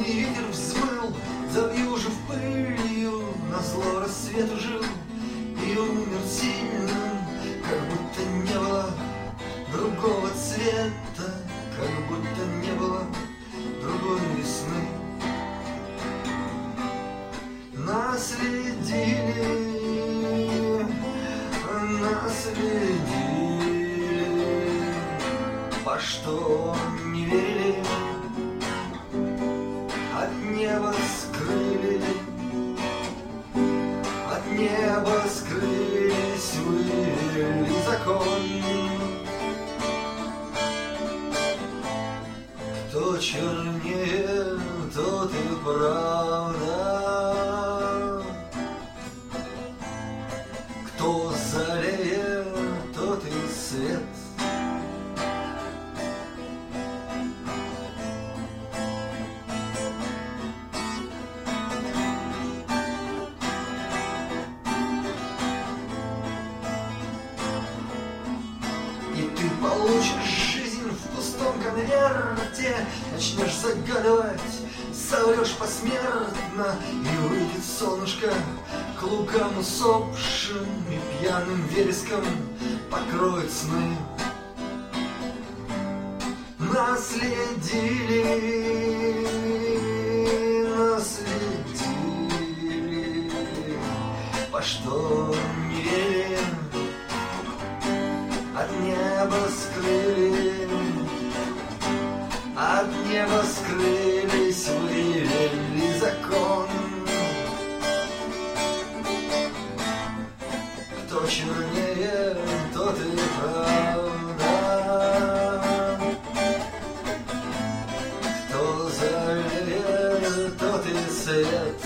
и ветер взмыл, завьюжив пылью, назло рассвету жил и умер сильным, как будто не было другого цвета, как будто не было другой весны. Наследили, по что не верили, от неба скрыли, от неба скрылись, вывели закон. Кто чернее, тот и правда, кто залее, тот и свет. И ты получишь жизнь в пустом конверте, начнешь загадывать, соврешь посмертно, и выйдет солнышко к лугам усопшим, и пьяным вереском покроет сны. Наследили, по что не верили, от неба скрыли, от неба скрылись, вывели закон. Кто чернее, тот и правда, кто залее, тот и свет.